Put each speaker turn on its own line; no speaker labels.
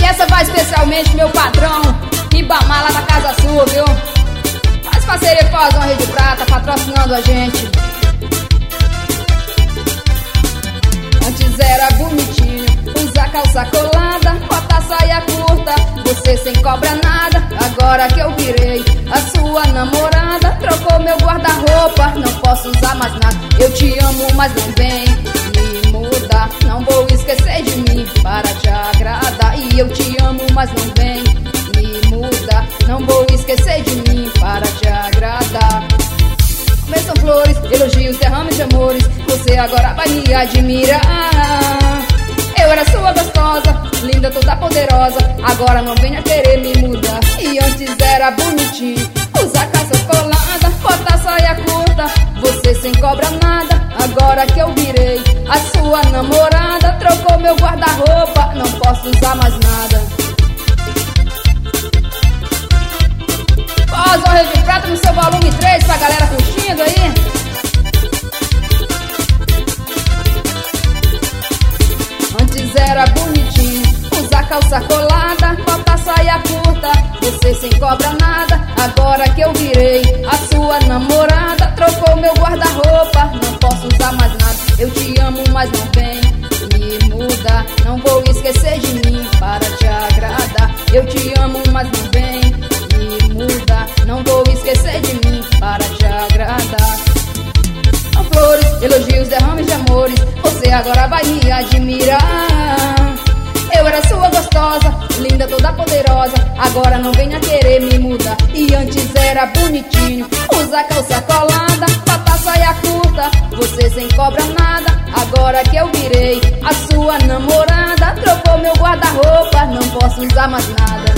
E essa vai especialmente meu patrão Ribamar lá da casa sua, viu? Faz parceria com a Zona Rio de Prata, patrocinando a gente. Antes era bonitinho, usar calça colada, bota saia curta, você sem cobra nada. Agora que eu virei a sua namorada, trocou meu guarda-roupa, não posso usar mais nada. Eu te amo, mas não vem me mudar, não vou esquecer de mim para te agradar. E eu te amo, mas não vem me mudar, não vou esquecer de mim para te agradar. São flores, elogios, derrames de amores, você agora vai me admirar. Eu era sua gostosa, linda, toda poderosa, agora não venha querer me mudar. E antes era bonitinho, usar calça colada, bota saia curta, você sem cobra nada. Agora que eu virei a sua namorada, trocou meu guarda-roupa, não posso usar mais nada. Ó, Zona Rio de Prata no seu volume 3 pra galera curtindo aí. Antes era bonitinho, usar calça colada, bota saia curta, você sem cobra nada. Agora que eu virei a sua namorada, trocou meu guarda-roupa, não posso usar mais nada. Eu te amo, mas não vem me mudar, não vou esquecer de mim para te agradar. Eu te amo, mas não vem me mudar, não vou esquecer de mim para te agradar. São flores, elogios, derrames de amores, você agora vai me admirar. Eu era sua gostosa, linda, toda poderosa, agora não venha querer me mudar. E antes era bonitinho, usar calça colada, bota saia curta, você sem cobra nada. Agora que eu virei a sua namorada, trocou meu guarda-roupa, não posso usar mais nada.